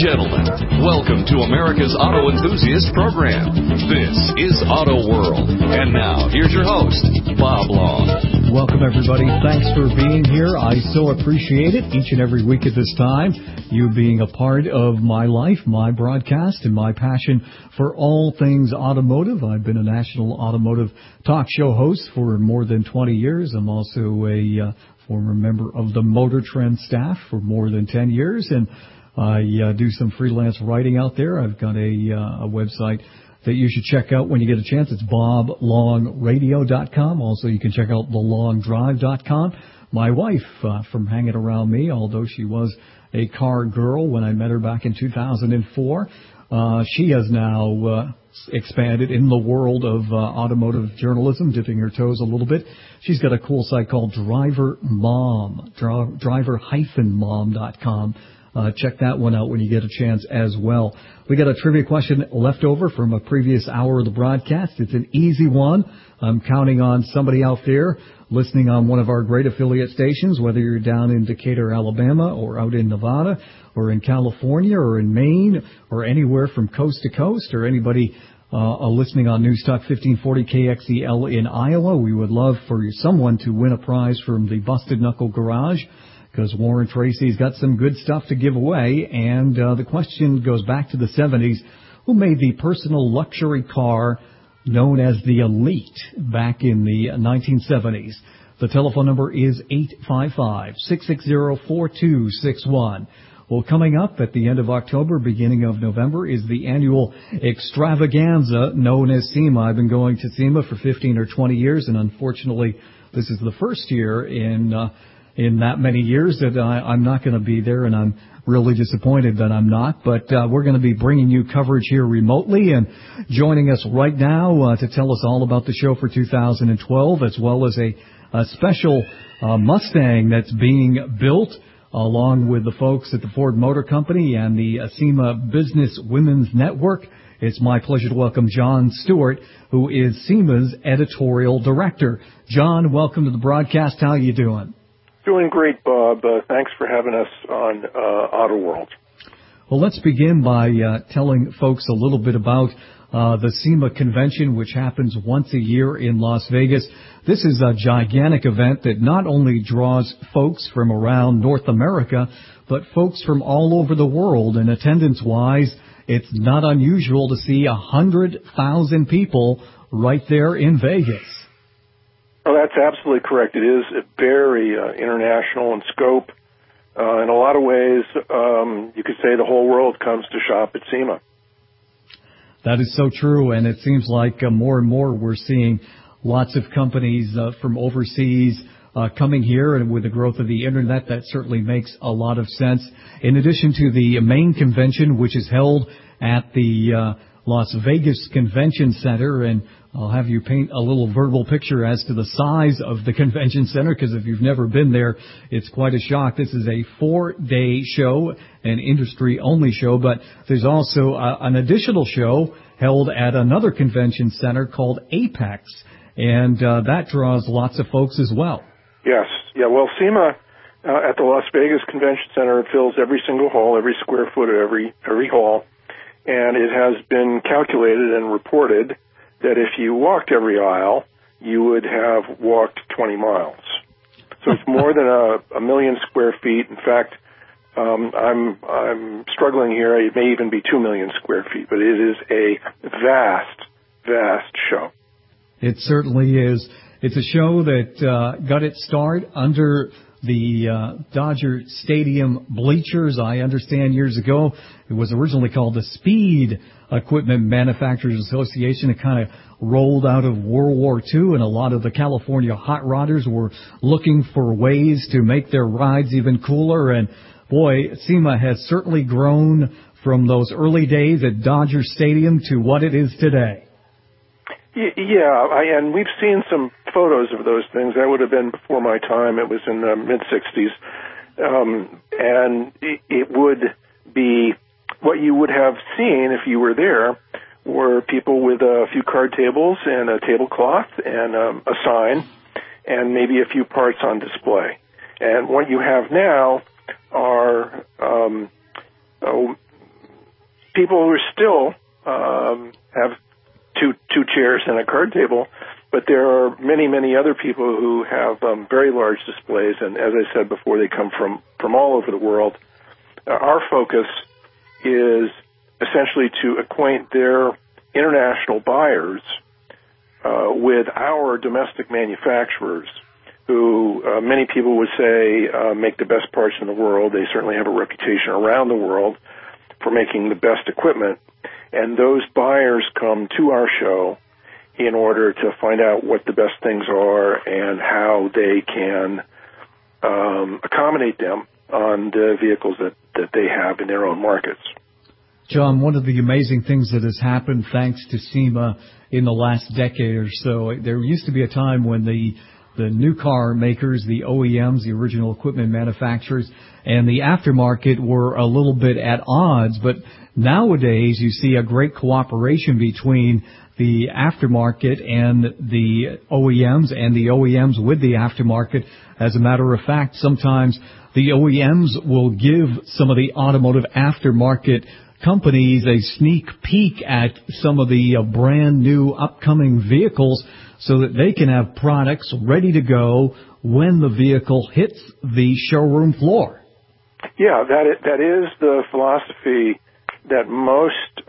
gentlemen, welcome to America's Auto Enthusiast program. This is Auto World. And now, here's your host, Bob Long. Welcome, everybody. Thanks for being here. I so appreciate it each and every week at this time. You being a part of my life, my broadcast, and my passion for all things automotive. I've been a national automotive talk show host for more than 20 years. I'm also a former member of the Motor Trend staff for more than 10 years, and I do some freelance writing out there. I've got a website that you should check out when you get a chance. It's boblongradio.com. Also, you can check out thelongdrive.com. My wife, from hanging around me, although she was a car girl when I met her back in 2004, she has now expanded in the world of automotive journalism, dipping her toes a little bit. She's got a cool site called Driver Mom, driver-mom.com. Check that one out when you get a chance as well. We got a trivia question left over from a previous hour of the broadcast. It's an easy one. I'm counting on somebody out there listening on one of our great affiliate stations, whether you're down in Decatur, Alabama, or out in Nevada, or in California, or in Maine, or anywhere from coast to coast, or anybody listening on News Talk 1540 KXEL in Iowa. We would love for someone to win a prize from the Busted Knuckle Garage, because Warren Tracy's got some good stuff to give away. And the question goes back to the 70s. Who made the personal luxury car known as the Elite back in the 1970s? The telephone number is 855-660-4261. Well, coming up at the end of October, beginning of November, is the annual extravaganza known as SEMA. I've been going to SEMA for 15 or 20 years, and unfortunately, this is the first year in that many years that I'm not going to be there, and I'm really disappointed that I'm not. But we're going to be bringing you coverage here remotely, and joining us right now to tell us all about the show for 2012, as well as a special Mustang that's being built, along with the folks at the Ford Motor Company and the SEMA Business Women's Network. It's my pleasure to welcome John Stewart, who is SEMA's editorial director. John, welcome to the broadcast. How are you doing? Doing great, Bob. Thanks for having us on Auto World. Well, let's begin by telling folks a little bit about the SEMA convention, which happens once a year in Las Vegas. This is a gigantic event that not only draws folks from around North America, but folks from all over the world. And attendance-wise, it's not unusual to see 100,000 people right there in Vegas. Oh, that's absolutely correct. It is very international in scope. In a lot of ways, you could say the whole world comes to shop at SEMA. That is so true, and it seems like more and more we're seeing lots of companies from overseas coming here, and with the growth of the Internet, that certainly makes a lot of sense. In addition to the main convention, which is held at the Las Vegas Convention Center, and I'll have you paint a little verbal picture as to the size of the convention center, because if you've never been there, it's quite a shock. This is a 4-day show, an industry-only show, but there's also an additional show held at another convention center called Apex, and that draws lots of folks as well. Yes. Yeah, well, SEMA at the Las Vegas Convention Center fills every single hall, every square foot of every hall, and it has been calculated and reported that if you walked every aisle, you would have walked 20 miles. So it's more than a million square feet. In fact, I'm struggling here. It may even be 2 million square feet, but it is a vast, vast show. It certainly is. It's a show that got its start under the Dodger Stadium bleachers. I understand years ago it was originally called the Speed Equipment Manufacturers Association. It kind of rolled out of World War II, and a lot of the California hot rodders were looking for ways to make their rides even cooler. And boy, SEMA has certainly grown from those early days at Dodger Stadium to what it is today. Yeah, and we've seen some photos of those things. That would have been before my time. It was in the mid-'60s. And it would be what you would have seen if you were there were people with a few card tables and a tablecloth and a sign and maybe a few parts on display. And what you have now are people who still have two chairs and a card table, but there are many, many other people who have very large displays, and as I said before, they come from all over the world. Our focus is essentially to acquaint their international buyers with our domestic manufacturers, who many people would say make the best parts in the world. They certainly have a reputation around the world for making the best equipment. And those buyers come to our show in order to find out what the best things are and how they can accommodate them on the vehicles that they have in their own markets. John, one of the amazing things that has happened thanks to SEMA in the last decade or so, there used to be a time when the new car makers, the OEMs, the original equipment manufacturers, and the aftermarket were a little bit at odds. But nowadays, you see a great cooperation between the aftermarket and the OEMs, and the OEMs with the aftermarket. As a matter of fact, sometimes the OEMs will give some of the automotive aftermarket companies a sneak peek at some of the brand new upcoming vehicles so that they can have products ready to go when the vehicle hits the showroom floor. Yeah, that is the philosophy that most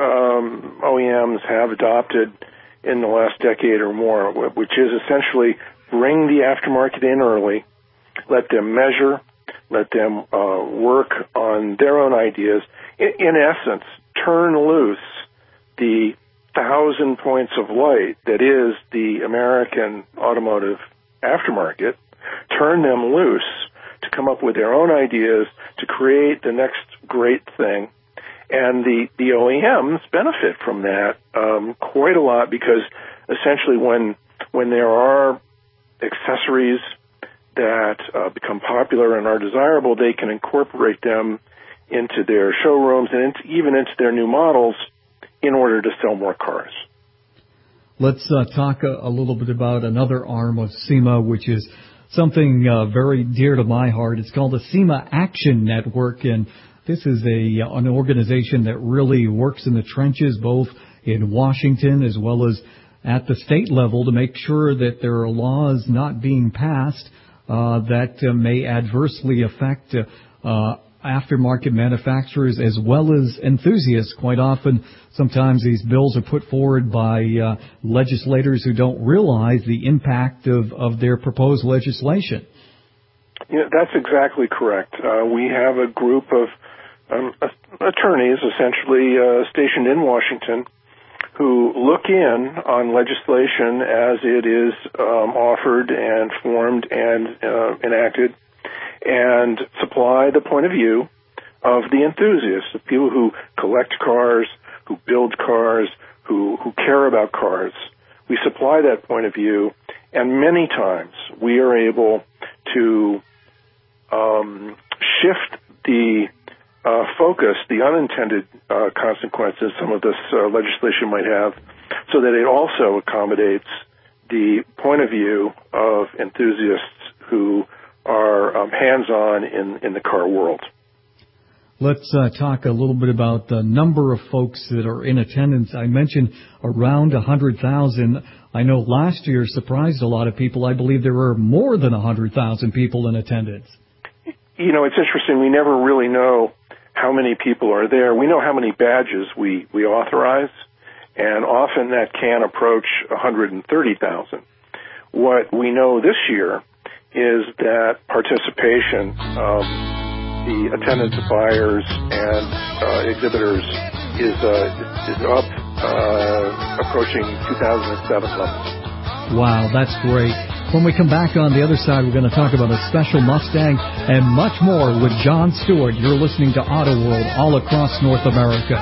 OEMs have adopted in the last decade or more, which is essentially bring the aftermarket in early, let them measure, let them work on their own ideas. In essence, turn loose the 1,000 points of light that is the American automotive aftermarket, turn them loose to come up with their own ideas to create the next great thing. And the OEMs benefit from that quite a lot, because essentially when there are accessories that become popular and are desirable, they can incorporate them into their showrooms and even into their new models in order to sell more cars. Let's talk a little bit about another arm of SEMA, which is something very dear to my heart. It's called the SEMA Action Network, and this is an organization that really works in the trenches, both in Washington as well as at the state level, to make sure that there are laws not being passed that may adversely affect aftermarket manufacturers as well as enthusiasts. Quite often, sometimes these bills are put forward by legislators who don't realize the impact of their proposed legislation. Yeah, that's exactly correct. We have a group of attorneys, essentially stationed in Washington, who look in on legislation as it is offered and formed and enacted, and supply the point of view of the enthusiasts, the people who collect cars, who build cars, who care about cars. We supply that point of view, and many times we are able to shift the focus, the unintended consequences some of this legislation might have, so that it also accommodates the point of view of enthusiasts who are hands-on in the car world. Let's talk a little bit about the number of folks that are in attendance. I mentioned around 100,000. I know last year surprised a lot of people. I believe there were more than 100,000 people in attendance. You know, it's interesting. We never really know how many people are there. We know how many badges we authorize, and often that can approach 130,000. What we know this year is that participation, the attendance of buyers and exhibitors is up, approaching 2007 levels. Wow, that's great. When we come back on the other side, we're going to talk about a special Mustang and much more with John Stewart. You're listening to Auto World all across North America.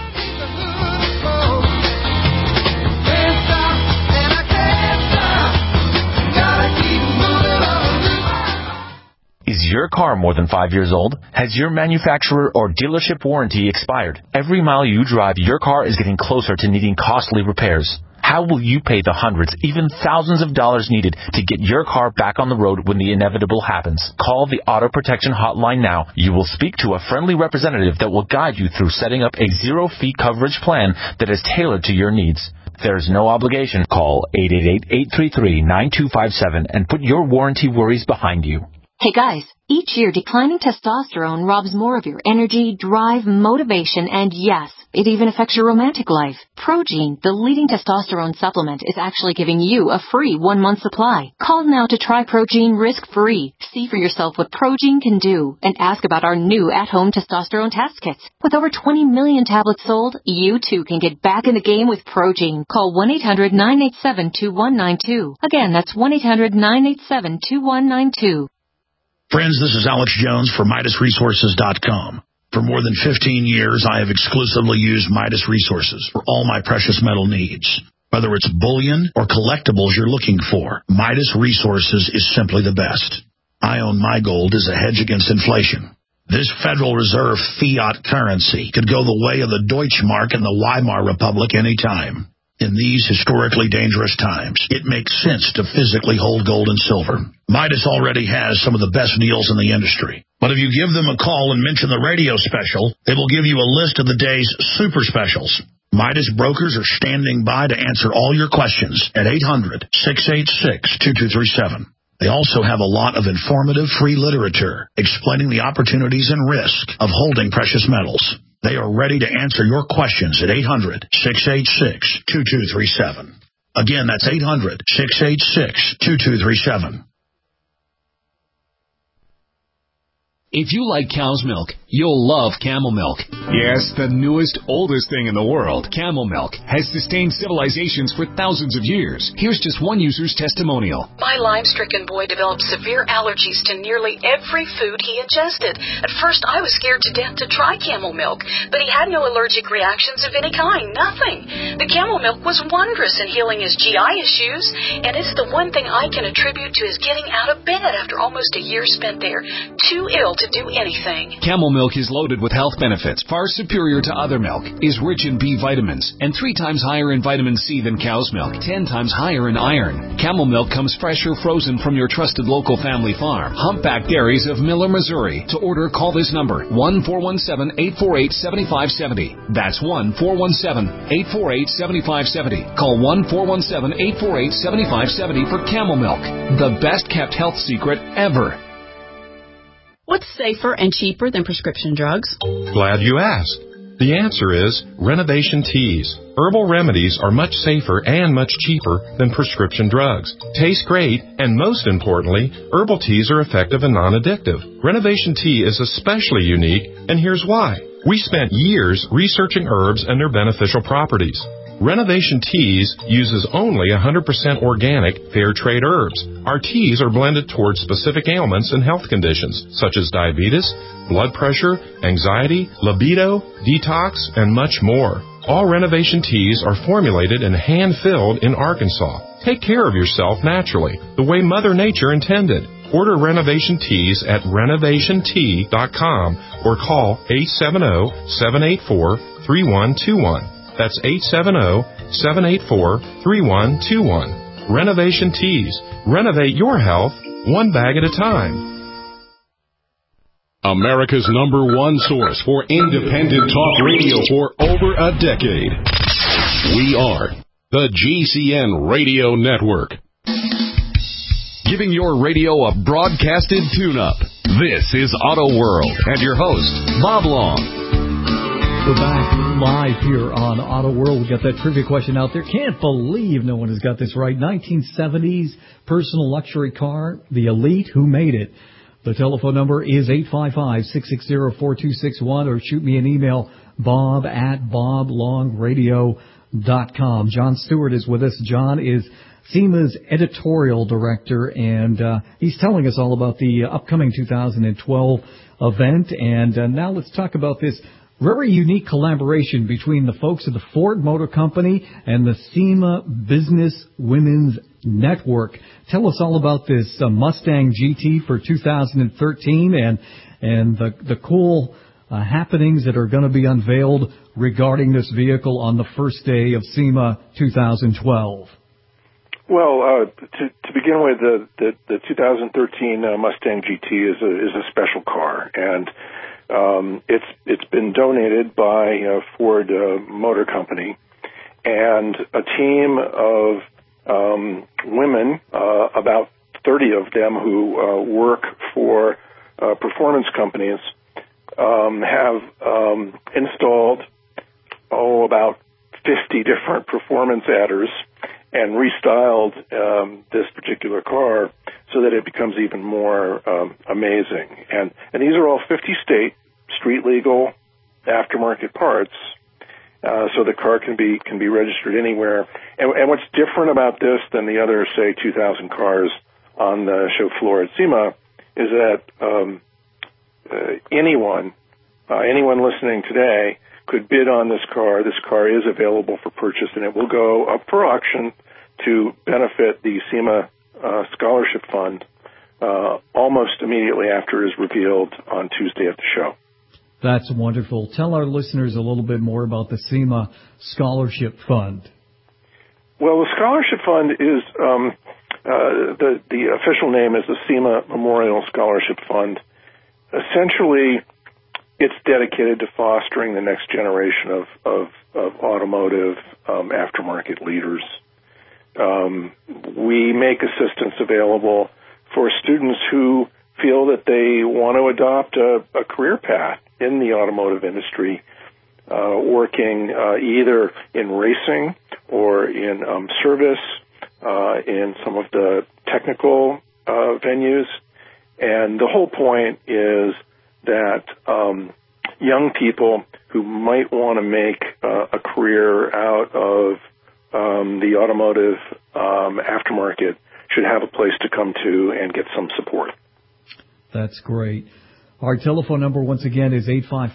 Is your car more than 5 years old? Has your manufacturer or dealership warranty expired? Every mile you drive, your car is getting closer to needing costly repairs. How will you pay the hundreds, even thousands of dollars needed to get your car back on the road when the inevitable happens? Call the Auto Protection Hotline now. You will speak to a friendly representative that will guide you through setting up a zero-fee coverage plan that is tailored to your needs. There's no obligation. Call 888-833-9257 and put your warranty worries behind you. Hey guys, each year declining testosterone robs more of your energy, drive, motivation, and yes, it even affects your romantic life. Progene, the leading testosterone supplement, is actually giving you a free 1-month supply. Call now to try Progene risk-free. See for yourself what Progene can do and ask about our new at-home testosterone test kits. With over 20 million tablets sold, you too can get back in the game with Progene. Call 1-800-987-2192. Again, that's 1-800-987-2192. Friends, this is Alex Jones for MidasResources.com. For more than 15 years, I have exclusively used Midas Resources for all my precious metal needs. Whether it's bullion or collectibles you're looking for, Midas Resources is simply the best. I own my gold as a hedge against inflation. This Federal Reserve fiat currency could go the way of the Deutschmark and the Weimar Republic anytime. In these historically dangerous times, it makes sense to physically hold gold and silver. Midas already has some of the best deals in the industry. But if you give them a call and mention the radio special, they will give you a list of the day's super specials. Midas brokers are standing by to answer all your questions at 800-686-2237. They also have a lot of informative free literature explaining the opportunities and risk of holding precious metals. They are ready to answer your questions at 800-686-2237. Again, that's 800-686-2237. If you like cow's milk, you'll love Camel Milk. Yes, the newest, oldest thing in the world, Camel Milk, has sustained civilizations for thousands of years. Here's just one user's testimonial. My Lyme-stricken boy developed severe allergies to nearly every food he ingested. At first, I was scared to death to try Camel Milk, but he had no allergic reactions of any kind, nothing. The Camel Milk was wondrous in healing his GI issues, and it's the one thing I can attribute to his getting out of bed after almost a year spent there, too ill to do anything. Camel Milk is loaded with health benefits far superior to other milk, is rich in B vitamins, and 3 times higher in vitamin C than cow's milk, 10 times higher in iron. Camel Milk comes fresh or frozen from your trusted local family farm. Humpback Dairies of Miller, Missouri. To order, call this number, 1-417-848-7570. That's 1-417-848-7570. Call 1-417-848-7570 for Camel Milk, the best kept health secret ever. What's safer and cheaper than prescription drugs? Glad you asked. The answer is Renovation Teas. Herbal remedies are much safer and much cheaper than prescription drugs. Taste great, and most importantly, herbal teas are effective and non-addictive. Renovation Tea is especially unique, and here's why. We spent years researching herbs and their beneficial properties. Renovation Teas uses only 100% organic, fair trade herbs. Our teas are blended towards specific ailments and health conditions, such as diabetes, blood pressure, anxiety, libido, detox, and much more. All Renovation Teas are formulated and hand-filled in Arkansas. Take care of yourself naturally, the way Mother Nature intended. Order Renovation Teas at renovationtea.com or call 870-784-3121. That's 870-784-3121. Renovation Teas. Renovate your health, one bag at a time. America's #1 source for independent talk radio for over a decade. We are the GCN Radio Network. Giving your radio a broadcasted tune-up. This is Auto World and your host, Bob Long. We're back live here on Auto World. We got that trivia question out there. Can't believe no one has got this right. 1970s personal luxury car, the Elite. Who made it? The telephone number is 855-660-4261, or shoot me an email, bob@boblongradio.com. John Stewart is with us. John is SEMA's editorial director, and he's telling us all about the upcoming 2012 event. And now let's talk about this very unique collaboration between the folks at the Ford Motor Company and the SEMA Business Women's Network. Tell us all about this Mustang GT for 2013 and the cool happenings that are going to be unveiled regarding this vehicle on the first day of SEMA 2012? Well, to begin with, the 2013 Mustang GT is a special car, and it's been donated by Ford Motor Company, and a team of women, about 30 of them who work for performance companies, have installed about 50 different performance adders and restyled this particular car so that it becomes even more amazing. And these are all 50-state, street-legal, aftermarket parts, so the car can be registered anywhere. And what's different about this than the other, say, 2,000 cars on the show floor at SEMA is that anyone listening today could bid on this car. This car is available for purchase, and it will go up for auction to benefit the SEMA Scholarship Fund almost immediately after it is revealed on Tuesday at the show. That's wonderful. Tell our listeners a little bit more about the SEMA Scholarship Fund. Well, the Scholarship Fund is the official name is the SEMA Memorial Scholarship Fund. Essentially, it's dedicated to fostering the next generation of automotive aftermarket leaders. We make assistance available for students who feel that they want to adopt a career path in the automotive industry, working either in racing or in service, in some of the technical venues. And the whole point is that young people who might want to make a career out of the automotive aftermarket should have a place to come to and get some support. That's great. Our telephone number, once again, is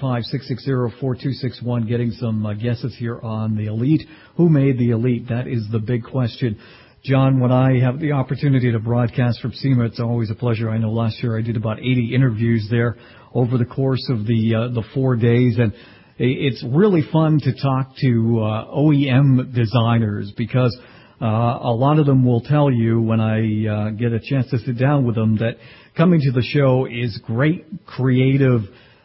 855-660-4261. Getting some guesses here on the Elite. Who made the Elite? That is the big question. John, when I have the opportunity to broadcast from SEMA, it's always a pleasure. I know last year I did about 80 interviews there over the course of the 4 days, and it's really fun to talk to OEM designers because a lot of them will tell you when I get a chance to sit down with them that coming to the show is great creative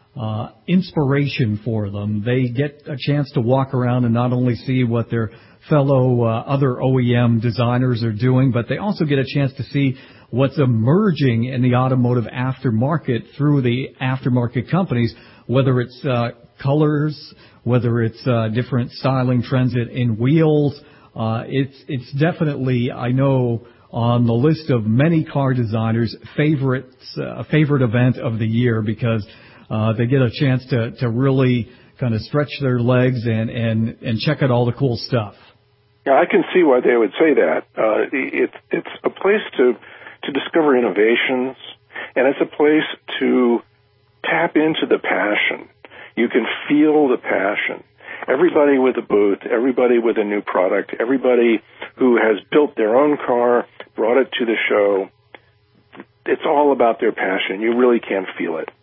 inspiration for them. They get a chance to walk around and not only see what their fellow other OEM designers are doing, but they also get a chance to see what's emerging in the automotive aftermarket through the aftermarket companies, whether it's colors, whether it's different styling trends in wheels. It's definitely, I know, on the list of many car designers' favorite event of the year because they get a chance to really kind of stretch their legs and check out all the cool stuff. Yeah, I can see why they would say that. It's a place to discover innovations, and it's a place to tap into the passion. You can feel the passion. Everybody with a booth, everybody with a new product, everybody who has built their own car, brought it to the show, it's all about their passion. You really can feel it.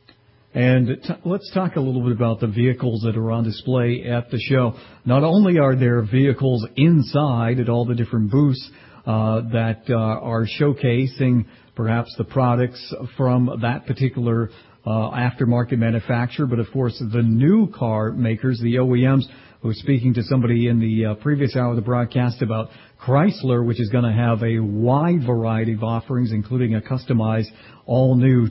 And let's talk a little bit about the vehicles that are on display at the show. Not only are there vehicles inside at all the different booths that are showcasing perhaps the products from that particular aftermarket manufacturer, but of course the new car makers, the OEMs. I was speaking to somebody in the previous hour of the broadcast about Chrysler, which is going to have a wide variety of offerings, including a customized all-new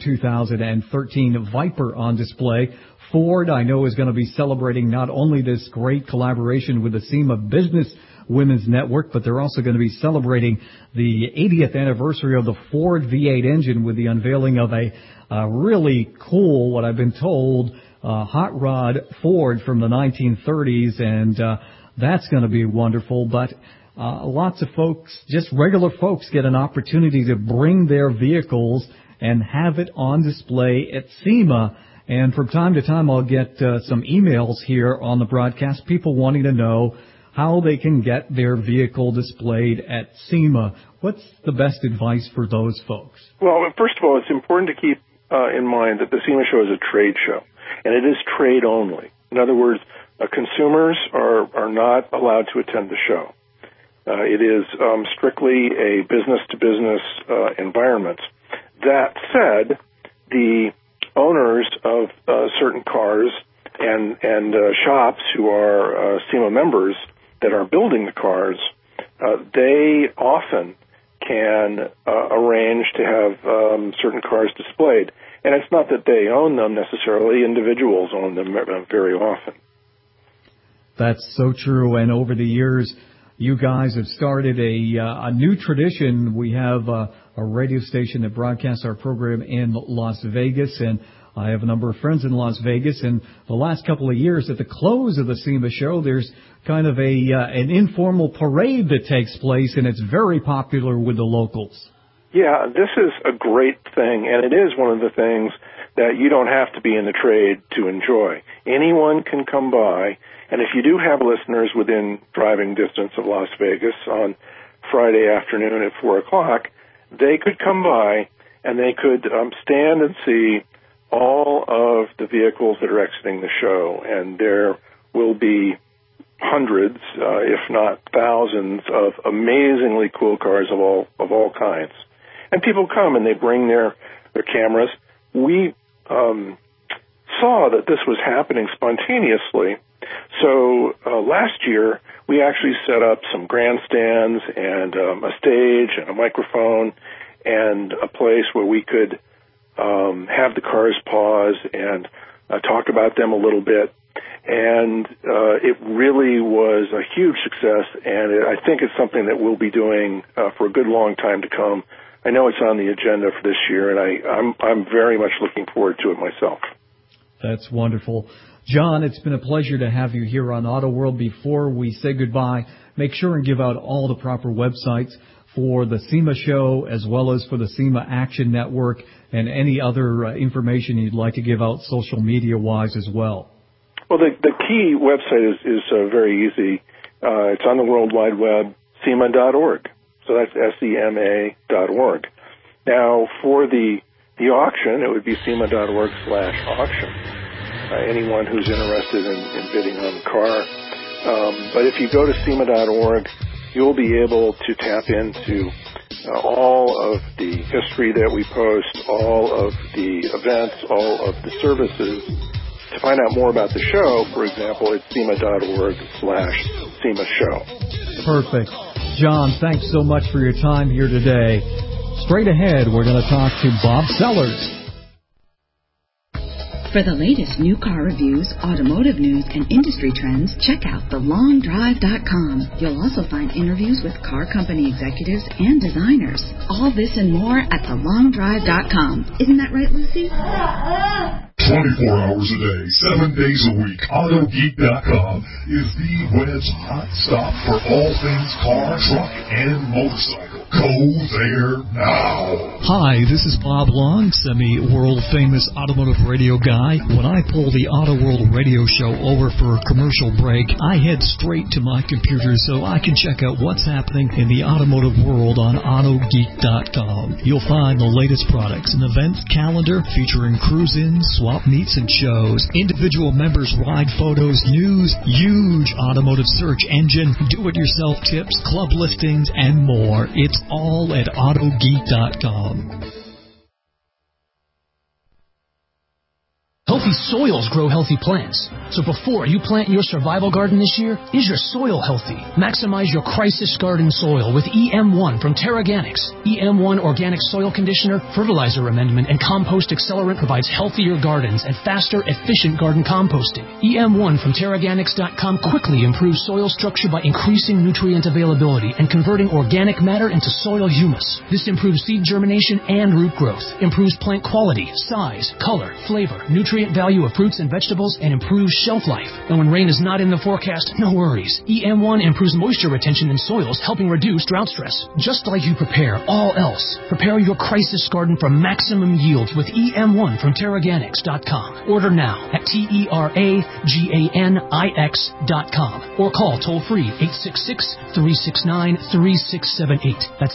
2013 Viper on display. Ford, I know, is going to be celebrating not only this great collaboration with the SEMA Business Women's Network, but they're also going to be celebrating the 80th anniversary of the Ford V8 engine with the unveiling of a really cool, what I've been told, hot rod Ford from the 1930s, and that's going to be wonderful. But lots of folks, just regular folks, get an opportunity to bring their vehicles and have it on display at SEMA. And from time to time, I'll get some emails here on the broadcast, people wanting to know how they can get their vehicle displayed at SEMA. What's the best advice for those folks? Well, first of all, it's important to keep in mind that the SEMA show is a trade show. and it is trade only. In other words, consumers are not allowed to attend the show. It is strictly a business-to-business environment. That said, the owners of certain cars and shops who are SEMA members that are building the cars, they often can arrange to have certain cars displayed. And it's not that they own them necessarily. Individuals own them very often. That's so true. And over the years, you guys have started a new tradition. We have a radio station that broadcasts our program in Las Vegas, and I have a number of friends in Las Vegas. And the last couple of years, at the close of the SEMA show, there's kind of an informal parade that takes place, and it's very popular with the locals. Yeah, this is a great thing, and it is one of the things that you don't have to be in the trade to enjoy. Anyone can come by, and if you do have listeners within driving distance of Las Vegas on Friday afternoon at 4 o'clock, they could come by and they could stand and see all of the vehicles that are exiting the show, and there will be hundreds, if not thousands, of amazingly cool cars of all kinds. And people come and they bring their cameras. We saw that this was happening spontaneously. So last year, we actually set up some grandstands and a stage and a microphone and a place where we could have the cars pause and talk about them a little bit. And it really was a huge success, and I think it's something that we'll be doing for a good long time to come. I know it's on the agenda for this year, and I'm very much looking forward to it myself. That's wonderful. John, it's been a pleasure to have you here on Auto World. Before we say goodbye, make sure and give out all the proper websites for the SEMA show as well as for the SEMA Action Network and any other information you'd like to give out social media-wise as well. Well, the key website is very easy. It's on the World Wide Web, SEMA.org. So that's SEMA.org. Now, for the auction, it would be SEMA.org/auction. Anyone who's interested in bidding on the car. But if you go to SEMA.org, you'll be able to tap into all of the history that we post, all of the events, all of the services. To find out more about the show, for example, it's SEMA.org/SEMA show. Perfect. John, thanks so much for your time here today. Straight ahead, we're going to talk to Bob Sellers. For the latest new car reviews, automotive news, and industry trends, check out thelongdrive.com. You'll also find interviews with car company executives and designers. All this and more at thelongdrive.com. Isn't that right, Lucy? 24 hours a day, 7 days a week, AutoGeek.com is the web's hot stop for all things car, truck, and motorcycle. Go there now. Hi, this is Bob Long, semi-world famous automotive radio guy. When I pull the Auto World radio show over for a commercial break, I head straight to my computer so I can check out what's happening in the automotive world on AutoGeek.com. You'll find the latest products, an events calendar featuring cruise-ins, swap meets and shows, individual members' ride photos, news, huge automotive search engine, do-it-yourself tips, club listings, and more. It's all at AutoGeek.com. Healthy soils grow healthy plants. So before you plant your survival garden this year, is your soil healthy? Maximize your crisis garden soil with EM1 from TerraGanix. EM1 Organic Soil Conditioner, Fertilizer Amendment, and Compost Accelerant provides healthier gardens and faster, efficient garden composting. EM1 from TerraGanix.com quickly improves soil structure by increasing nutrient availability and converting organic matter into soil humus. This improves seed germination and root growth, improves plant quality, size, color, flavor, nutrient value of fruits and vegetables, and improves shelf life. And when rain is not in the forecast, no worries. EM1 improves moisture retention in soils, helping reduce drought stress. Just like you prepare all else, prepare your crisis garden for maximum yields with EM1 from TerraGanix.com. Order now at TerraGanix.com or call toll-free 866-369-3678. That's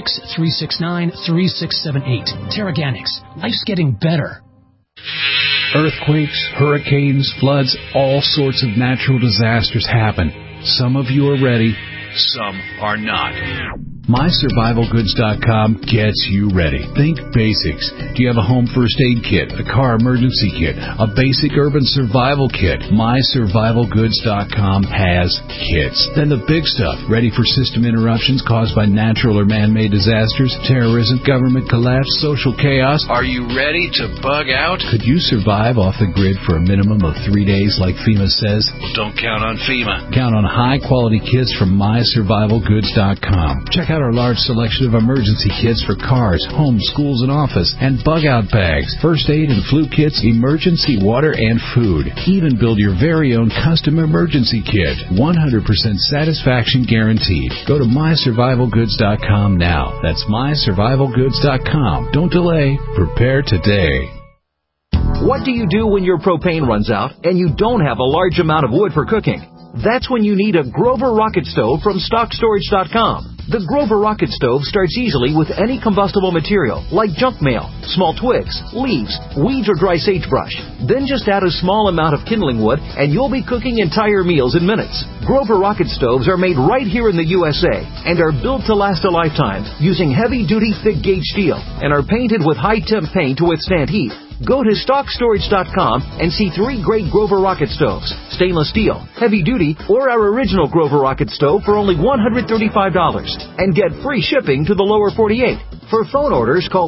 866-369-3678. TerraGanix. Life's getting better. Earthquakes, hurricanes, floods, all sorts of natural disasters happen. Some of you are ready, some are not. MySurvivalGoods.com gets you ready. Think basics. Do you have a home first aid kit, a car emergency kit, a basic urban survival kit? MySurvivalGoods.com has kits. Then the big stuff, ready for system interruptions caused by natural or man-made disasters, terrorism, government collapse, social chaos. Are you ready to bug out? Could you survive off the grid for a minimum of 3 days like FEMA says? Well, don't count on FEMA. Count on high-quality kits from MySurvivalGoods.com. Check out our large selection of emergency kits for cars, homes, schools, and office, and bug-out bags, first aid and flu kits, emergency water, and food. Even build your very own custom emergency kit. 100% satisfaction guaranteed. Go to MySurvivalGoods.com now. That's MySurvivalGoods.com. Don't delay. Prepare today. What do you do when your propane runs out and you don't have a large amount of wood for cooking? That's when you need a Grover Rocket Stove from StockStorage.com. The Grover Rocket Stove starts easily with any combustible material, like junk mail, small twigs, leaves, weeds, or dry sagebrush. Then just add a small amount of kindling wood, and you'll be cooking entire meals in minutes. Grover Rocket Stoves are made right here in the USA and are built to last a lifetime using heavy-duty, thick-gauge steel and are painted with high-temp paint to withstand heat. Go to StockStorage.com and see 3 great Grover Rocket Stoves, stainless steel, heavy-duty, or our original Grover Rocket Stove for only $135. And get free shipping to the lower 48. For phone orders, call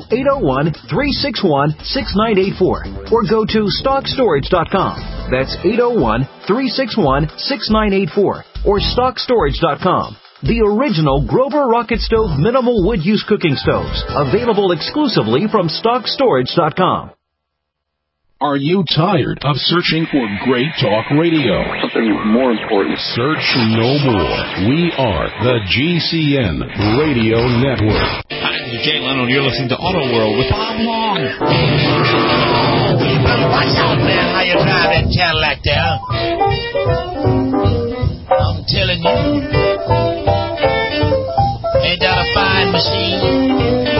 801-361-6984 or go to StockStorage.com. That's 801-361-6984 or StockStorage.com. The original Grover Rocket Stove minimal wood use cooking stoves, available exclusively from StockStorage.com. Are you tired of searching for great talk radio? Something more important. Search no more. We are the GCN Radio Network. Hi, this is Jay Leno, and you're listening to Auto World with Bob Long. Watch out, man, how you drive that Cadillac there. I'm telling you. Ain't that a fine machine?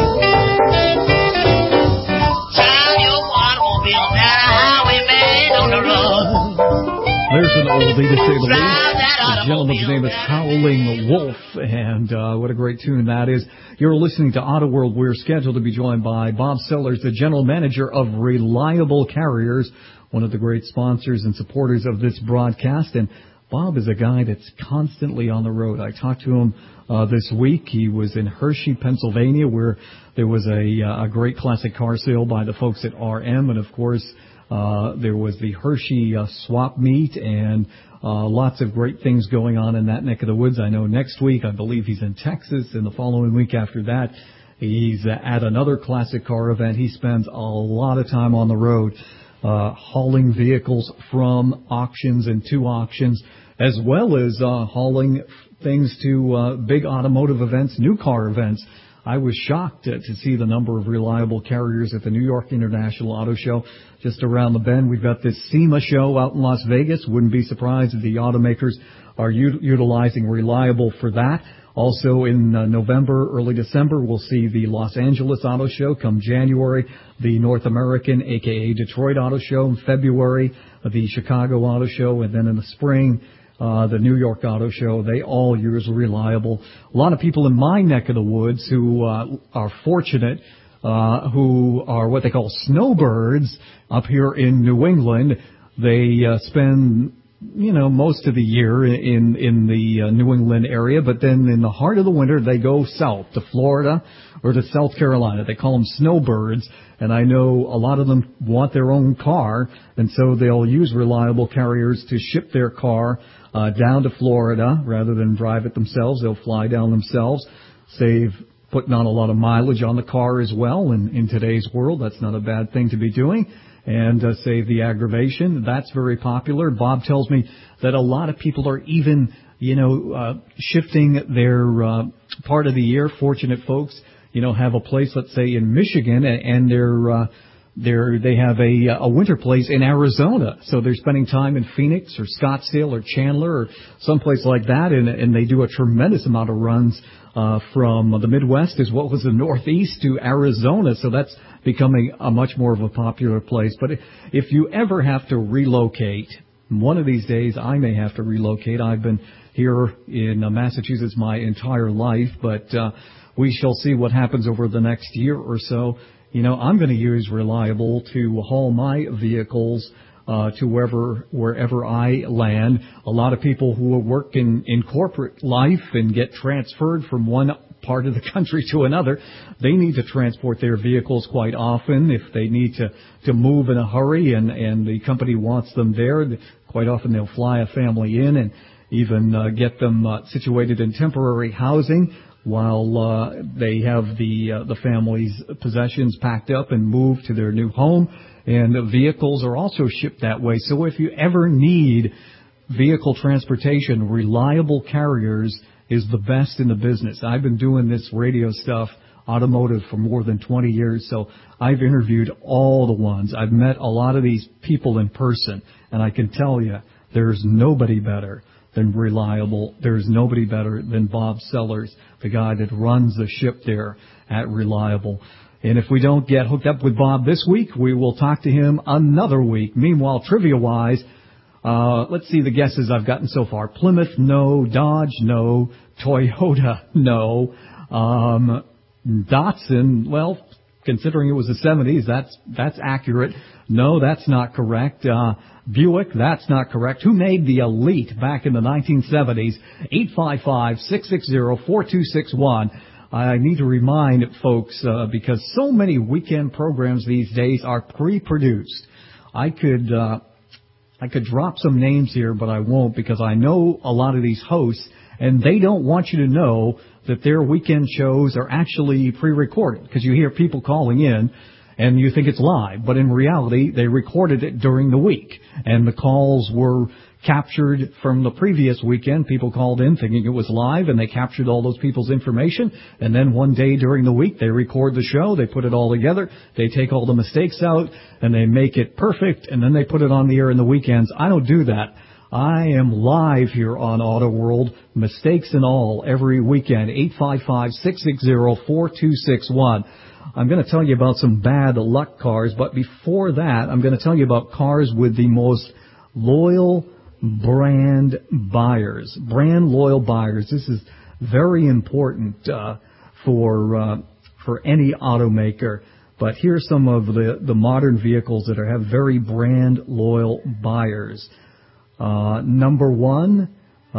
There's an oldie, to say the least. The gentleman's name is Howling Wolf, and what a great tune that is. You're listening to Auto World. We're scheduled to be joined by Bob Sellers, the general manager of Reliable Carriers, one of the great sponsors and supporters of this broadcast. And Bob is a guy that's constantly on the road. I talked to him this week. He was in Hershey, Pennsylvania, where there was a great classic car sale by the folks at RM, and of course, there was the Hershey swap meet and lots of great things going on in that neck of the woods. I know next week, I believe he's in Texas, and the following week after that, he's at another classic car event. He spends a lot of time on the road hauling vehicles from auctions and to auctions, as well as hauling things to big automotive events, new car events. I was shocked to see the number of Reliable Carriers at the New York International Auto Show. Just around the bend, we've got this SEMA show out in Las Vegas. Wouldn't be surprised if the automakers are utilizing Reliable for that. Also in November, early December, we'll see the Los Angeles Auto Show. Come January, the North American, a.k.a. Detroit Auto Show. In February, the Chicago Auto Show. And then in the spring, the New York Auto Show. They all use Reliable. A lot of people in my neck of the woods who are fortunate, who are what they call snowbirds up here in New England. They spend, most of the year in the New England area, but then in the heart of the winter, they go south to Florida or to South Carolina. They call them snowbirds, and I know a lot of them want their own car, and so they'll use Reliable Carriers to ship their car down to Florida rather than drive it themselves. They'll fly down themselves, save putting on a lot of mileage on the car as well. And in today's world, that's not a bad thing to be doing. And save the aggravation. That's very popular. Bob tells me that a lot of people are even, shifting their part of the year. Fortunate folks, have a place, let's say in Michigan, and they're they have a winter place in Arizona, so they're spending time in Phoenix or Scottsdale or Chandler or someplace like that, and they do a tremendous amount of runs from the Midwest as well as the Northeast to Arizona, so that's becoming a much more of a popular place. But if you ever have to relocate, one of these days I may have to relocate. I've been here in Massachusetts my entire life, but we shall see what happens over the next year or so. You know, I'm going to use Reliable to haul my vehicles to wherever I land. A lot of people who work in corporate life and get transferred from one part of the country to another, they need to transport their vehicles quite often. If they need to move in a hurry and the company wants them there, quite often they'll fly a family in and even get them situated in temporary housing while they have the family's possessions packed up and moved to their new home. And vehicles are also shipped that way. So if you ever need vehicle transportation, Reliable Carriers is the best in the business. I've been doing this radio stuff, automotive, for more than 20 years, so I've interviewed all the ones. I've met a lot of these people in person, and I can tell you, there's nobody better than Reliable. There's nobody better than Bob Sellers, the guy that runs the ship there at Reliable. And if we don't get hooked up with Bob this week, we will talk to him another week. Meanwhile, trivia-wise, let's see the guesses I've gotten so far. Plymouth, no. Dodge, no. Toyota, no. Datsun, well, considering it was the 70s, that's accurate. No, that's not correct. Buick, that's not correct. Who made the Elite back in the 1970s? 855-660-4261. I need to remind folks, because so many weekend programs these days are pre-produced. I could drop some names here, but I won't, because I know a lot of these hosts, and they don't want you to know that their weekend shows are actually pre-recorded, because you hear people calling in and you think it's live, but in reality they recorded it during the week, and the calls were captured from the previous weekend. People called in thinking it was live, and they captured all those people's information, and then one day during the week they record the show, they put it all together, they take all the mistakes out, and they make it perfect, and then they put it on the air in the weekends. I don't do that. I am live here on Auto World, mistakes and all, every weekend. 855-660-4261. I'm going to tell you about some bad luck cars, but before that, I'm going to tell you about cars with the most loyal brand buyers. Brand loyal buyers. This is very important for any automaker. But here's some of the modern vehicles that have very brand loyal buyers. Number one,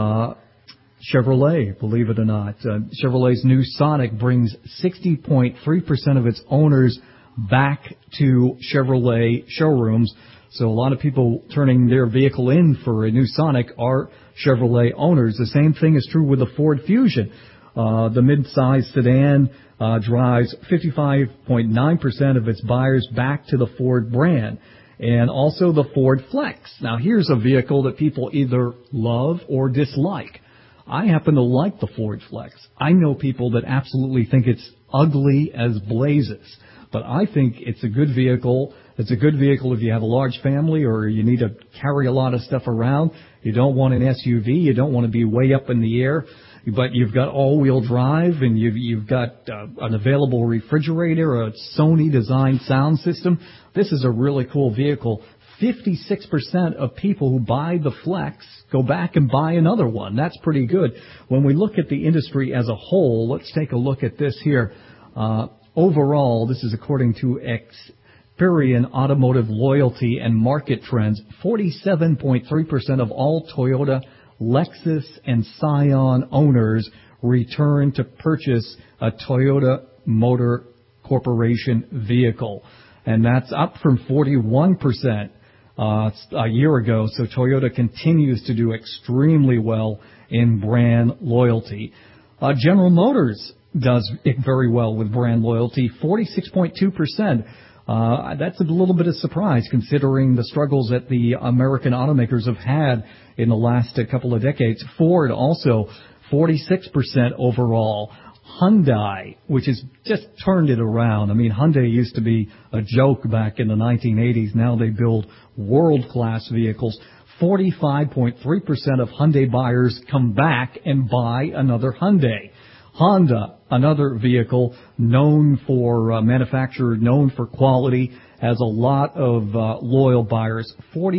Chevrolet, believe it or not. Chevrolet's new Sonic brings 60.3% of its owners back to Chevrolet showrooms. So a lot of people turning their vehicle in for a new Sonic are Chevrolet owners. The same thing is true with the Ford Fusion. The mid-size sedan drives 55.9% of its buyers back to the Ford brand. And also the Ford Flex. Now here's a vehicle that people either love or dislike. I happen to like the Ford Flex. I know people that absolutely think it's ugly as blazes. But I think it's a good vehicle. It's a good vehicle if you have a large family or you need to carry a lot of stuff around. You don't want an SUV. You don't want to be way up in the air. But you've got all-wheel drive, and you've got an available refrigerator, a Sony-designed sound system. This is a really cool vehicle. 56% of people who buy the Flex go back and buy another one. That's pretty good. When we look at the industry as a whole, let's take a look at this here. Overall, this is according to Experian Automotive Loyalty and Market Trends, 47.3% of all Toyota, Lexus, and Scion owners return to purchase a Toyota Motor Corporation vehicle. And that's up from 41% a year ago. So Toyota continues to do extremely well in brand loyalty. General Motors does it very well with brand loyalty, 46.2%. That's a little bit of surprise considering the struggles that the American automakers have had in the last couple of decades. Ford also 46% overall. Hyundai, which has just turned it around. I mean, Hyundai used to be a joke back in the 1980s. Now they build world-class vehicles. 45.3% of Hyundai buyers come back and buy another Hyundai. Honda, another vehicle known for manufacturer, known for quality, has a lot of loyal buyers.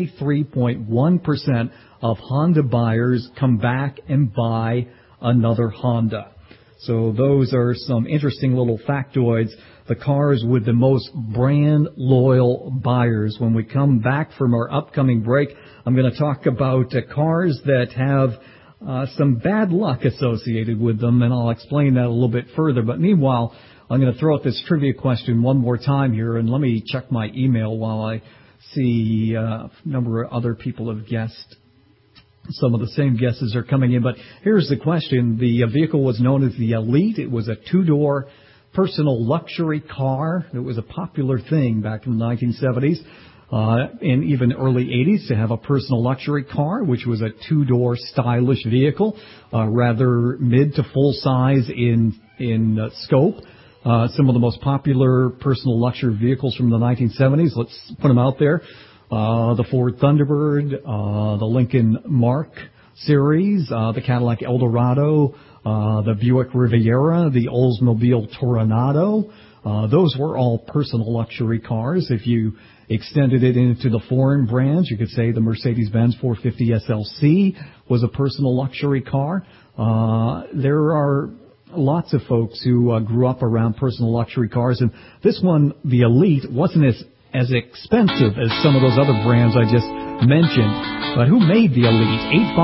43.1% of Honda buyers come back and buy another Honda. So those are some interesting little factoids. The cars with the most brand loyal buyers. When we come back from our upcoming break, I'm going to talk about cars that have some bad luck associated with them, and I'll explain that a little bit further. But meanwhile, I'm going to throw out this trivia question one more time here, and let me check my email while I see a number of other people have guessed. Some of the same guesses are coming in, but here's the question. The vehicle was known as the Elite. It was a two-door personal luxury car. It was a popular thing back in the 1970s and even early 80s to have a personal luxury car, which was a two-door stylish vehicle, rather mid to full size in scope. Some of the most popular personal luxury vehicles from the 1970s. Let's put them out there. The Ford Thunderbird, the Lincoln Mark series, the Cadillac Eldorado, the Buick Riviera, the Oldsmobile Toronado. Those were all personal luxury cars. If you extended it into the foreign brands, you could say the Mercedes-Benz 450 SLC was a personal luxury car. There are lots of folks who grew up around personal luxury cars, and this one, the Elite, wasn't as expensive as some of those other brands I just mentioned. But who made the Elite?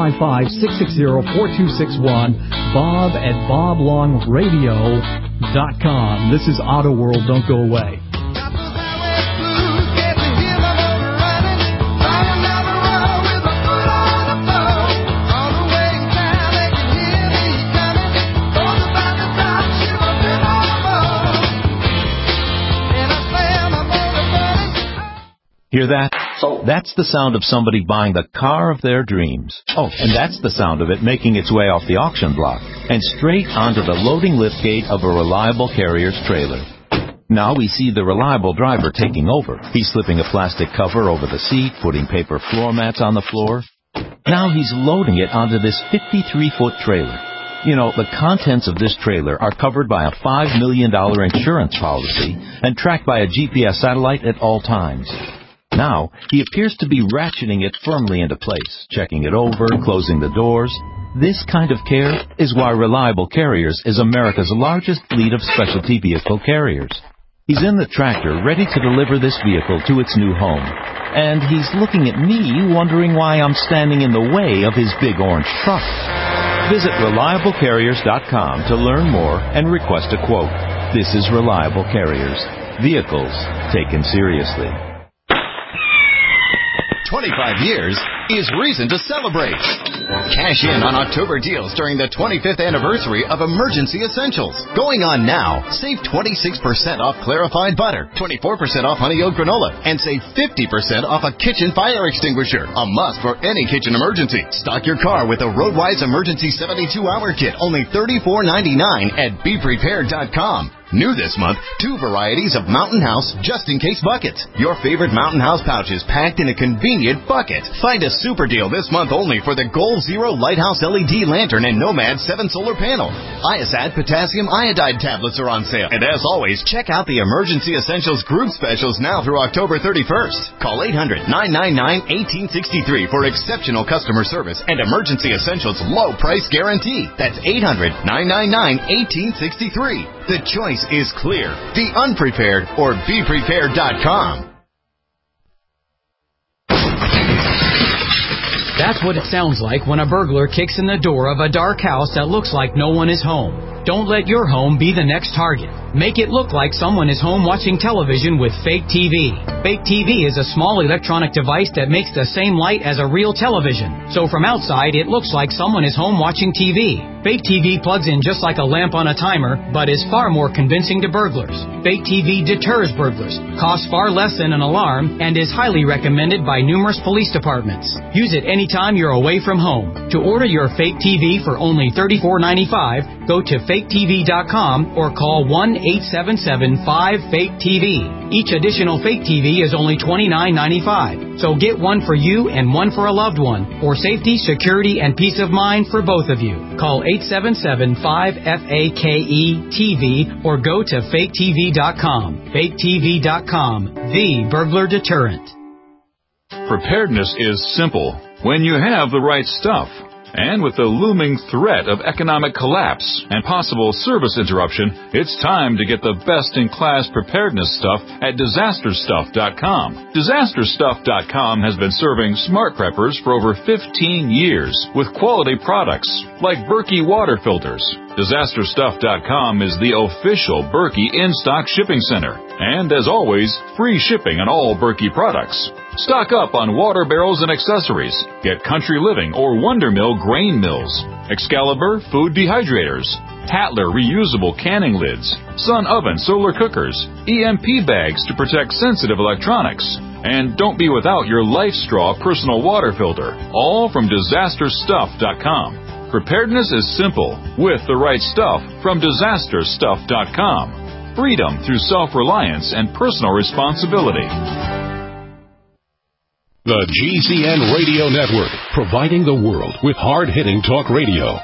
855-660-4261, Bob at BobLongRadio.com. This is Auto World. Don't go away. Hear that? That's the sound of somebody buying the car of their dreams. Oh, and that's the sound of it making its way off the auction block and straight onto the loading liftgate of a Reliable Carrier's trailer. Now we see the Reliable driver taking over. He's slipping a plastic cover over the seat, putting paper floor mats on the floor. Now he's loading it onto this 53-foot trailer. You know, the contents of this trailer are covered by a $5 million insurance policy and tracked by a GPS satellite at all times. Now, he appears to be ratcheting it firmly into place, checking it over, closing the doors. This kind of care is why Reliable Carriers is America's largest fleet of specialty vehicle carriers. He's in the tractor, ready to deliver this vehicle to its new home. And he's looking at me, wondering why I'm standing in the way of his big orange truck. Visit ReliableCarriers.com to learn more and request a quote. This is Reliable Carriers. Vehicles taken seriously. 25 years is reason to celebrate. Cash in on October deals during the 25th anniversary of Emergency Essentials. Going on now, save 26% off clarified butter, 24% off honey oat granola, and save 50% off a kitchen fire extinguisher. A must for any kitchen emergency. Stock your car with a Roadwise Emergency 72-hour kit, only $34.99 at BePrepared.com. New this month, 2 varieties of Mountain House just-in-case buckets. Your favorite Mountain House pouches packed in a convenient bucket. Find a super deal this month only for the Goal Zero Lighthouse LED lantern and Nomad 7 solar panel. IASAT potassium iodide tablets are on sale. And as always, check out the Emergency Essentials group specials now through October 31st. Call 800-999-1863 for exceptional customer service and Emergency Essentials low price guarantee. That's 800-999-1863. The choice is clear. Be unprepared or BePrepared.com. That's what it sounds like when a burglar kicks in the door of a dark house that looks like no one is home. Don't let your home be the next target. Make it look like someone is home watching television with Fake TV. Fake TV is a small electronic device that makes the same light as a real television. So from outside, it looks like someone is home watching TV. Fake TV plugs in just like a lamp on a timer, but is far more convincing to burglars. Fake TV deters burglars, costs far less than an alarm, and is highly recommended by numerous police departments. Use it anytime you're away from home. To order your fake TV for only $34.95, go to faketv.com or call 1-877-5-FAKE-TV. Each additional fake TV is only $29.95. So get one for you and one for a loved one, for safety, security, and peace of mind for both of you. Call 877-5-FAKE-TV or go to faketv.com. Faketv.com, the burglar deterrent. Preparedness is simple when you have the right stuff. And with the looming threat of economic collapse and possible service interruption, it's time to get the best-in-class preparedness stuff at DisasterStuff.com. DisasterStuff.com has been serving smart preppers for over 15 years with quality products like Berkey water filters. DisasterStuff.com is the official Berkey in-stock shipping center. And as always, free shipping on all Berkey products. Stock up on water barrels and accessories. Get Country Living or Wonder Mill grain mills, Excalibur food dehydrators, Hatler reusable canning lids, Sun oven solar cookers, EMP bags to protect sensitive electronics. And don't be without your Life Straw personal water filter, all from DisasterStuff.com. Preparedness is simple with the right stuff from DisasterStuff.com. Freedom through self-reliance and personal responsibility. The GCN Radio Network, providing the world with hard-hitting talk radio.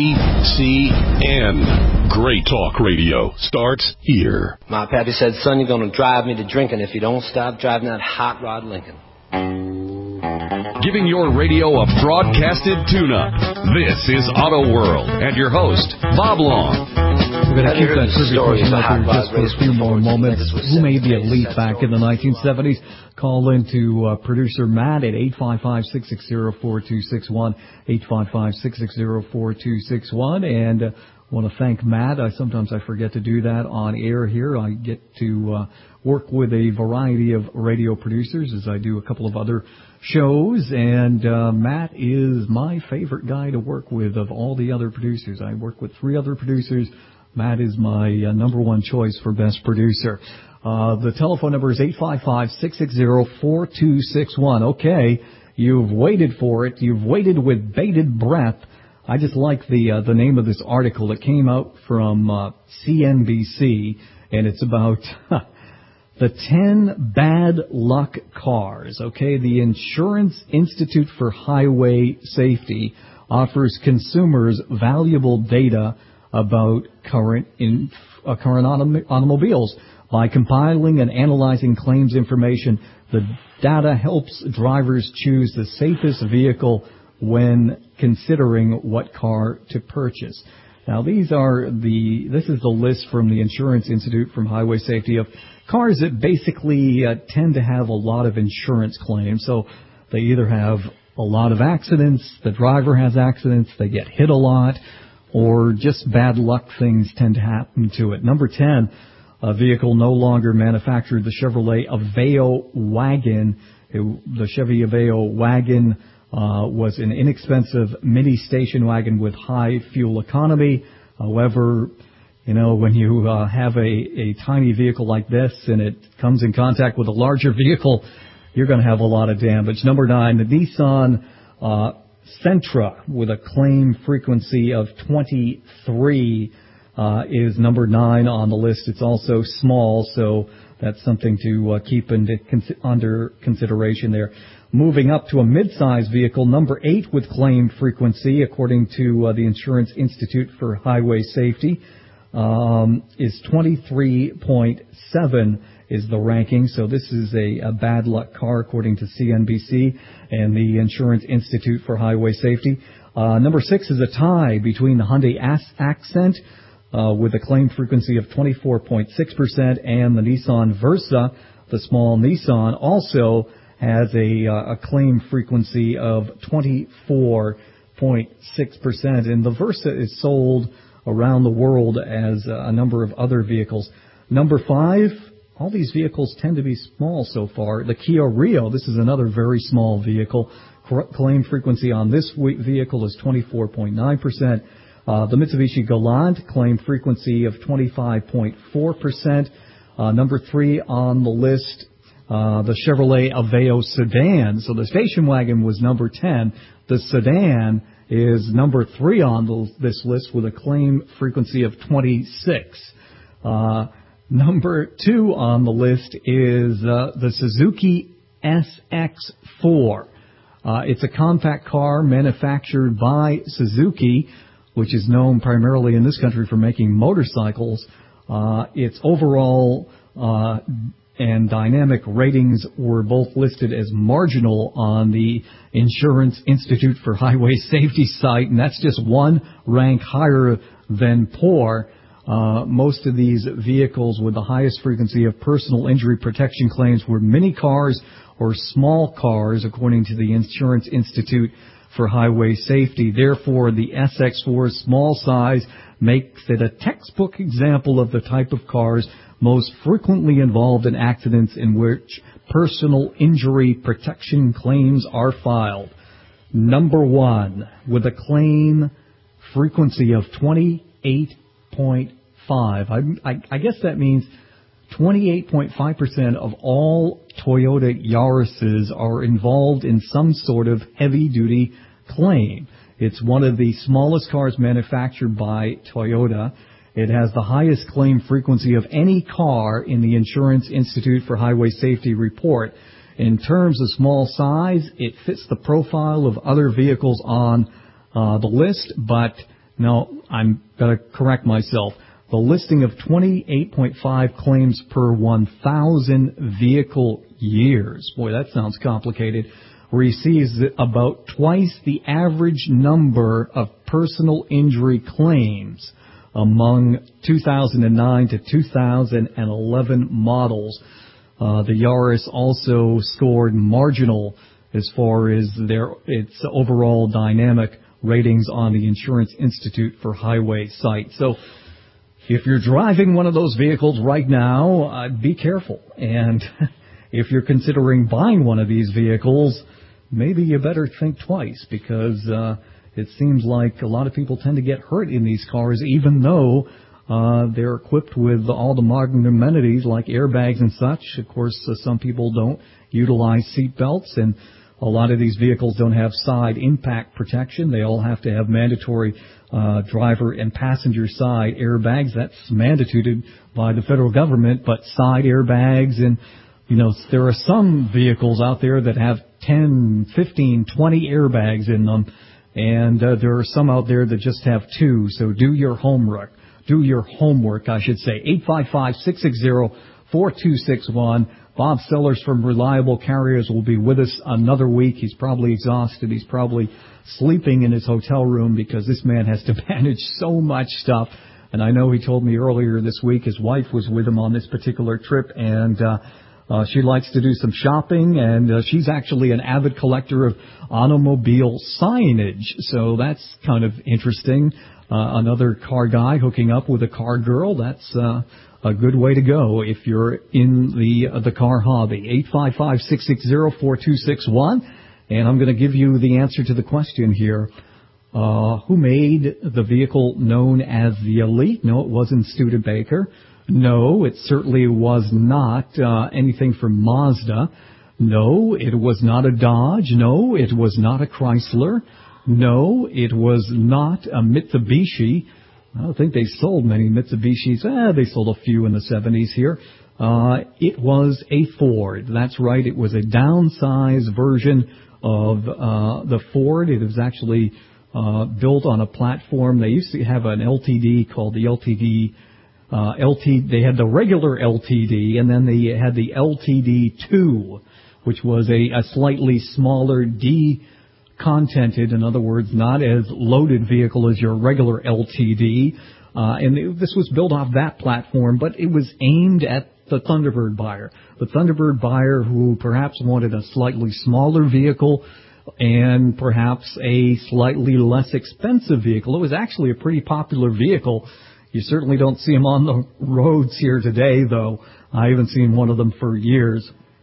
GCN. Great talk radio starts here. My pappy said, son, you're going to drive me to drinking if you don't stop driving that hot rod Lincoln. Giving your radio a broadcasted tune-up. This is Auto World and your host, Bob Long. We're going to keep that trivia question up here just for a few more moments. Who made the Elite back in the 1970s? Call in to producer Matt at 855-660-4261, 855-660-4261. And want to thank Matt. Sometimes I forget to do that on air here. I get to work with a variety of radio producers as I do a couple of other shows, and Matt is my favorite guy to work with of all the other producers. I work with 3 other producers. Matt is my number one choice for best producer. The telephone number is 855-660-4261. Okay, you've waited for it. You've waited with bated breath. I just like the name of this article. It came out from CNBC, and it's about the 10 bad luck cars. Okay, the Insurance Institute for Highway Safety offers consumers valuable data about current automobiles. By compiling and analyzing claims information, the data helps drivers choose the safest vehicle when considering what car to purchase. Now, this is the list from the Insurance Institute for Highway Safety of cars that basically tend to have a lot of insurance claims. So they either have a lot of accidents, the driver has accidents, they get hit a lot, or just bad luck things tend to happen to it. Number 10, a vehicle no longer manufactured, the Chevrolet Aveo wagon. The Chevy Aveo wagon was an inexpensive mini station wagon with high fuel economy. However, when you have a tiny vehicle like this and it comes in contact with a larger vehicle, you're going to have a lot of damage. Number 9, the Nissan Sentra with a claim frequency of 23 is number 9 on the list. It's also small, so that's something to keep under consideration there. Moving up to a mid-size vehicle, number 8 with claim frequency, according to the Insurance Institute for Highway Safety, is 23.7 is the ranking. So this is a bad luck car, according to CNBC and the Insurance Institute for Highway Safety. Number 6 is a tie between the Hyundai Accent with a claim frequency of 24.6% and the Nissan Versa, the small Nissan, also has a claim frequency of 24.6%. And the Versa is sold around the world as a number of other vehicles. Number 5, all these vehicles tend to be small so far. The Kia Rio, this is another very small vehicle. Claim frequency on this vehicle is 24.9%. The Mitsubishi Galant, claim frequency of 25.4%. Number 3 on the list, the Chevrolet Aveo sedan. So the station wagon was number 10. The sedan is number 3 on this list with a claim frequency of 26. Number 2 on the list is the Suzuki SX4. It's a compact car manufactured by Suzuki, which is known primarily in this country for making motorcycles. Its overall and dynamic ratings were both listed as marginal on the Insurance Institute for Highway Safety site, and that's just one rank higher than poor. Most of these vehicles with the highest frequency of personal injury protection claims were mini cars or small cars, according to the Insurance Institute for Highway Safety. Therefore, the SX4's small size makes it a textbook example of the type of cars most frequently involved in accidents in which personal injury protection claims are filed. Number 1, with a claim frequency of 28.5. I guess that means 28.5% of all Toyota Yaris's are involved in some sort of heavy-duty claim. It's one of the smallest cars manufactured by Toyota. It has the highest claim frequency of any car in the Insurance Institute for Highway Safety report. In terms of small size, it fits the profile of other vehicles on the list, but no, I'm going to correct myself. The listing of 28.5 claims per 1,000 vehicle years, boy, that sounds complicated, receives about twice the average number of personal injury claims among 2009 to 2011 models. The Yaris also scored marginal as far as its overall dynamic ratings on the Insurance Institute for Highway site. So if you're driving one of those vehicles right now, be careful. And if you're considering buying one of these vehicles, maybe you better think twice, because it seems like a lot of people tend to get hurt in these cars, even though they're equipped with all the modern amenities like airbags and such. Of course, some people don't utilize seat belts, and a lot of these vehicles don't have side impact protection. They all have to have mandatory driver and passenger side airbags. That's mandated by the federal government, but side airbags, and there are some vehicles out there that have 10, 15, 20 airbags in them, and there are some out there that just have 2. So do your homework. I should say. 855-660-4261. Bob Sellers from Reliable Carriers will be with us another week. He's probably exhausted. He's probably sleeping in his hotel room because this man has to manage so much stuff. And I know he told me earlier this week his wife was with him on this particular trip, and she likes to do some shopping, and she's actually an avid collector of automobile signage. So that's kind of interesting. Another car guy hooking up with a car girl. That's a good way to go if you're in the car hobby. 855-660-4261. And I'm going to give you the answer to the question here. Who made the vehicle known as the Elite? No, it wasn't Studebaker. No, it certainly was not anything from Mazda. No, it was not a Dodge. No, it was not a Chrysler. No, it was not a Mitsubishi. I don't think they sold many Mitsubishis. They sold a few in the 70s here. It was a Ford. That's right. It was a downsized version of the Ford. It was actually built on a platform. They used to have an LTD called the LTD. They had the regular LTD, and then they had the LTD2, which was a slightly smaller contented, in other words, not as loaded vehicle as your regular LTD. And this was built off that platform, but it was aimed at the Thunderbird buyer. The Thunderbird buyer who perhaps wanted a slightly smaller vehicle and perhaps a slightly less expensive vehicle. It was actually a pretty popular vehicle. You certainly don't see them on the roads here today, though. I haven't seen one of them for years.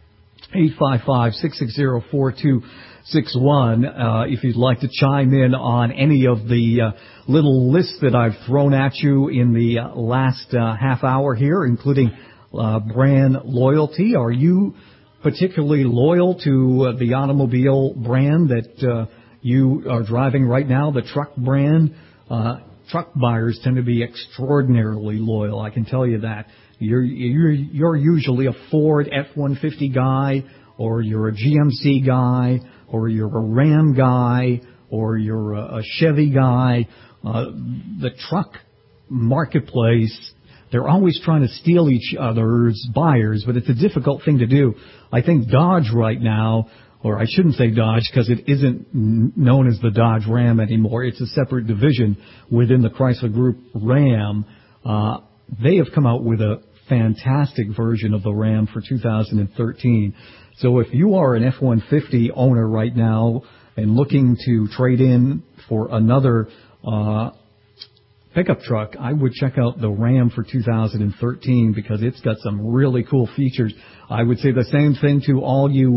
855-660-4261. If you'd like to chime in on any of the little lists that I've thrown at you in the last half hour here, including brand loyalty. Are you particularly loyal to the automobile brand that you are driving right now, the truck brand? Truck buyers tend to be extraordinarily loyal, I can tell you that. You're usually a Ford F-150 guy, or you're a GMC guy, or you're a Ram guy, or you're a Chevy guy. The truck marketplace, they're always trying to steal each other's buyers, but it's a difficult thing to do. I think Dodge right now, or I shouldn't say Dodge because it isn't known as the Dodge Ram anymore. It's a separate division within the Chrysler Group Ram. They have come out with a fantastic version of the Ram for 2013. So if you are an F-150 owner right now and looking to trade in for another pickup truck, I would check out the Ram for 2013 because it's got some really cool features. I would say the same thing to all you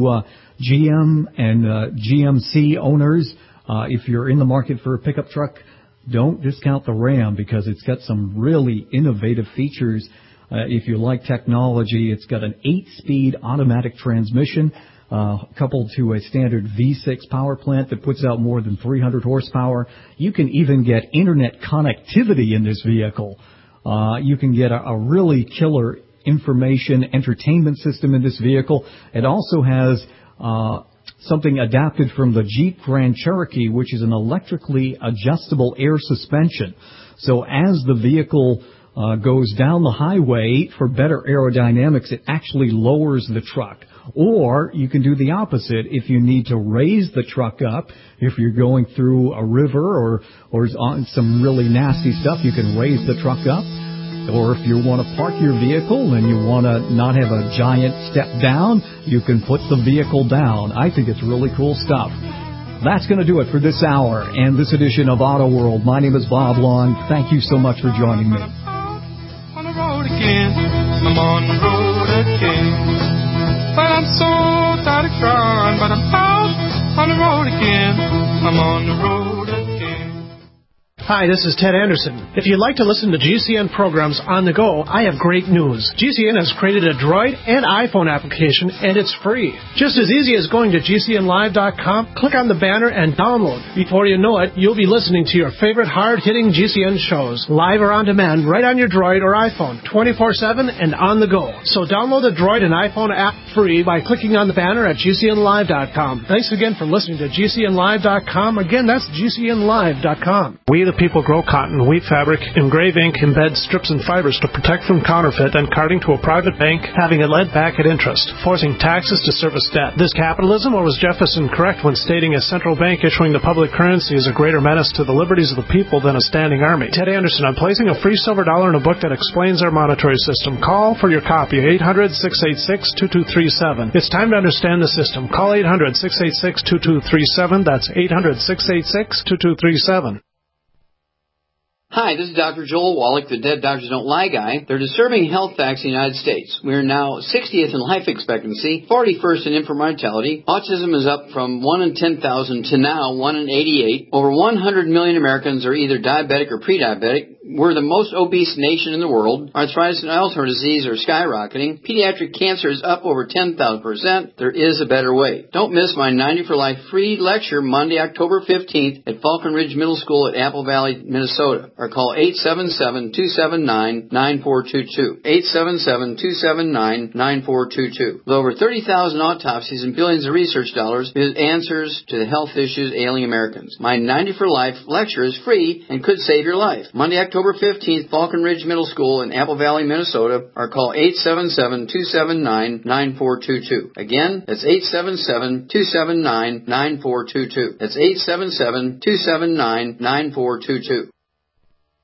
GM and GMC owners. If you're in the market for a pickup truck, don't discount the Ram because it's got some really innovative features. If you like technology, it's got an 8-speed automatic transmission coupled to a standard V6 power plant that puts out more than 300 horsepower. You can even get internet connectivity in this vehicle. You can get a really killer information entertainment system in this vehicle. It also has something adapted from the Jeep Grand Cherokee, which is an electrically adjustable air suspension. So as the vehicle goes down the highway for better aerodynamics, it actually lowers the truck. Or you can do the opposite. If you need to raise the truck up, if you're going through a river or on some really nasty stuff, you can raise the truck up. Or if you want to park your vehicle and you want to not have a giant step down, you can put the vehicle down. I think it's really cool stuff. That's going to do it for this hour and this edition of Auto World. My name is Bob Long. Thank you so much for joining me. On the road again, I'm on the road again. But I'm so tired of crying, but I'm out on the road again. I'm on the road again. Hi, this is Ted Anderson. If you'd like to listen to GCN programs on the go, I have great news. GCN has created a Droid and iPhone application, and it's free. Just as easy as going to GCNlive.com, click on the banner, and download. Before you know it, you'll be listening to your favorite hard-hitting GCN shows, live or on demand, right on your Droid or iPhone, 24/7 and on the go. So download the Droid and iPhone app free by clicking on the banner at GCNlive.com. Thanks again for listening to GCNlive.com. Again, that's GCNlive.com. We, the people, grow cotton, weave fabric, engrave ink, embed strips and fibers to protect from counterfeit and carting to a private bank, having it lent back at interest, forcing taxes to service debt. This capitalism, or was Jefferson correct when stating a central bank issuing the public currency is a greater menace to the liberties of the people than a standing army? Ted Anderson, I'm placing a free silver dollar in a book that explains our monetary system. Call for your copy, 800-686-2237. It's time to understand the system. Call 800-686-2237. That's 800-686-2237. Hi, this is Dr. Joel Wallach, the Dead Doctors Don't Lie guy. There are disturbing health facts in the United States. We are now 60th in life expectancy, 41st in infant mortality. Autism is up from 1 in 10,000 to now 1 in 88. Over 100 million Americans are either diabetic or pre-diabetic. We're the most obese nation in the world. Arthritis and Alzheimer's disease are skyrocketing. Pediatric cancer is up over 10,000%. There is a better way. Don't miss my 90 for Life free lecture Monday, October 15th at Falcon Ridge Middle School at Apple Valley, Minnesota. Or call 877-279-9422. 877-279-9422. With over 30,000 autopsies and billions of research dollars, it answers to the health issues ailing Americans. My 90 for Life lecture is free and could save your life. Monday, October 15th, Falcon Ridge Middle School in Apple Valley, Minnesota, or call 877-279-9422. Again, that's 877-279-9422. That's 877-279-9422.